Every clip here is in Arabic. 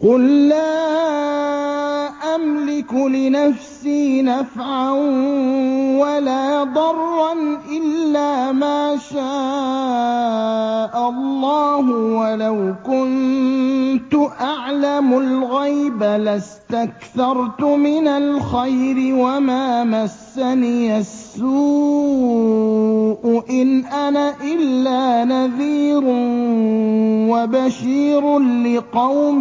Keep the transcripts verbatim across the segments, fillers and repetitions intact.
قُل لَّا أَمْلِكُ لِنَفْسِي نَفْعًا وَلَا ضَرًّا إِلَّا مَا شَاءَ اللَّهُ ۚ وَلَوْ كُنتُ أَعْلَمُ الْغَيْبَ لَاسْتَكْثَرْتُ مِنَ الْخَيْرِ وَمَا مَسَّنِيَ السُّوءُ ۚ إِنْ أَنَا إِلَّا نَذِيرٌ وَبَشِيرٌ لِّقَوْمٍ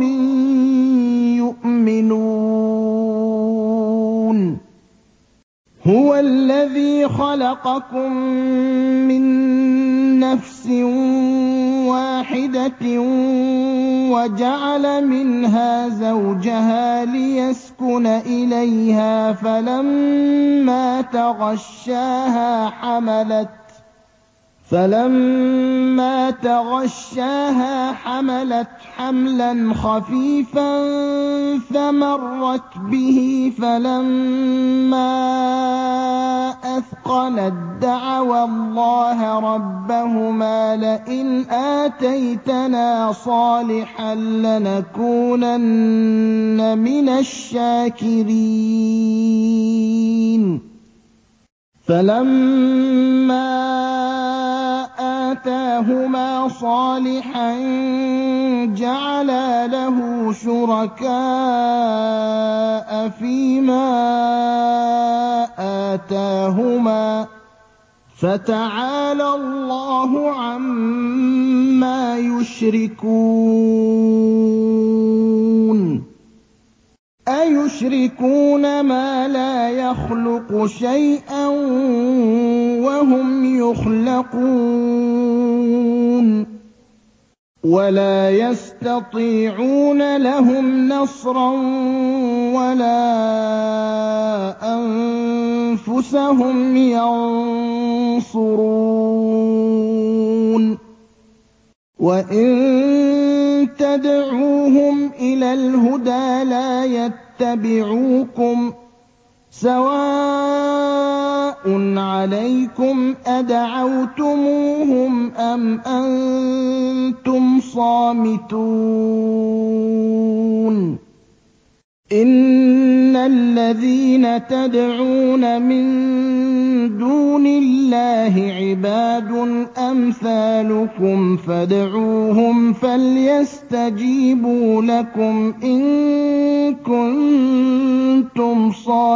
يُؤْمِنُونَ هُوَ الَّذِي خَلَقَكُم مِّن نَّفْسٍ وَاحِدَةٍ وَجَعَلَ مِنْهَا زَوْجَهَا لِيَسْكُنَ إِلَيْهَا ۖ فَلَمَّا تَغَشَّاهَا حَمَلَتْ فَلَمَّا تَغَشَّاهَا حَمَلَتْ حَمْلًا خَفِيفًا فَمَرَّتْ بِهِ ۖ فَلَمَّا أَثْقَلَت دَّعَوَا اللَّهَ رَبَّهُمَا لَئِنْ آتَيْتَنَا صَالِحًا لَّنَكُونَنَّ مِنَ الشَّاكِرِينَ فَلَمَّا آتَاهُمَا صَالِحًا جَعَلَا لَهُ شُرَكَاءَ فِيمَا آتَاهُمَا ۚ فَتَعَالَى اللَّهُ عَمَّا يُشْرِكُونَ أَيُشْرِكُونَ مَا لَا يَخْلُقُ شَيْئًا وَهُمْ يُخْلَقُونَ وَلَا يَسْتَطِيعُونَ لَهُمْ نَصْرًا وَلَا أَنفُسَهُمْ يَنصُرُونَ وَإِن تَدْعُوهُمْ إِلَى الْهُدَىٰ لَا يَتَّبِعُوكُمْ ۚ سَوَاءٌ عَلَيْكُمْ أَدَعَوْتُمُوهُمْ أَمْ أَنتُمْ صَامِتُونَ إِنَّ الَّذِينَ تَدْعُونَ مِن دُونِ اللَّهِ عِبَادٌ أَمْثَالُكُمْ فَادْعُوهُمْ فَلْيَسْتَجِيبُوا لَكُمْ إِن كُنتُمْ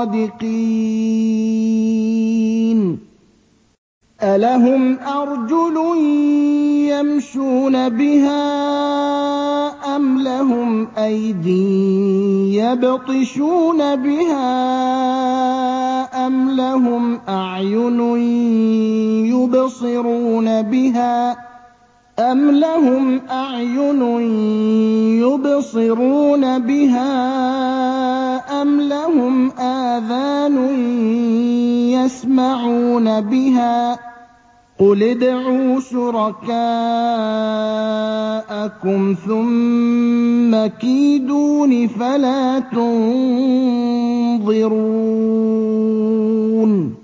صَادِقِينَ أَلَهُمْ أَرْجُلٌ يَمْشُونَ بِهَا أَمْ لَهُمْ أَيْدٍ يَبْطِشُونَ بِهَا أَمْ لَهُمْ أَعْيُنٌ يُبْصِرُونَ بِهَا أَمْ لَهُمْ أَعْيُنٌ يُبْصِرُونَ بِهَا أَمْ لَهُمْ آذَانٌ يَسْمَعُونَ بِهَا ۗ قُلِ ادْعُوا شُرَكَاءَكُمْ ثُمَّ كِيدُونِ فَلَا تُنظِرُونِ